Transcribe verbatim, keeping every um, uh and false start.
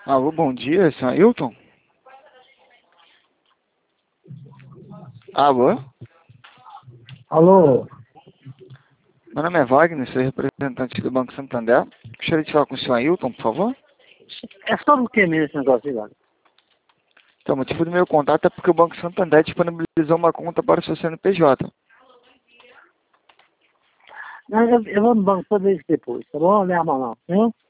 Alô, bom dia, senhor Ailton? Alô? Alô? Meu nome é Wagner, sou representante do Banco Santander. Gostaria de falar com o senhor Ailton, por favor? É sobre o que mesmo esse negócio aí, Wagner? Então, o motivo do meu contato é porque o Banco Santander disponibilizou uma conta para o seu C N P J. Não, eu, eu vou no banco fazer isso depois, tá bom? Não é mal não, viu?